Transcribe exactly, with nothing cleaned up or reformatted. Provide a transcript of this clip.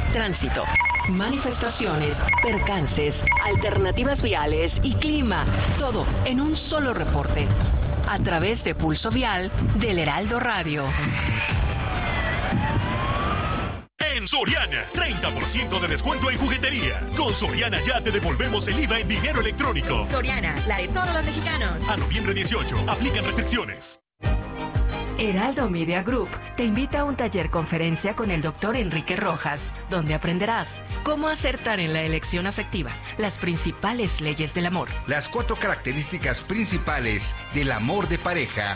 tránsito, manifestaciones, percances, alternativas viales y clima. Todo en un solo reporte. A través de Pulso Vial del Heraldo Radio. En Soriana, treinta por ciento de descuento en juguetería. Con Soriana ya te devolvemos el I V A en dinero electrónico. Soriana, la de todos los mexicanos. A noviembre dieciocho, aplican restricciones. Heraldo Media Group te invita a un taller conferencia con el doctor Enrique Rojas, donde aprenderás cómo acertar en la elección afectiva, las principales leyes del amor, las cuatro características principales del amor de pareja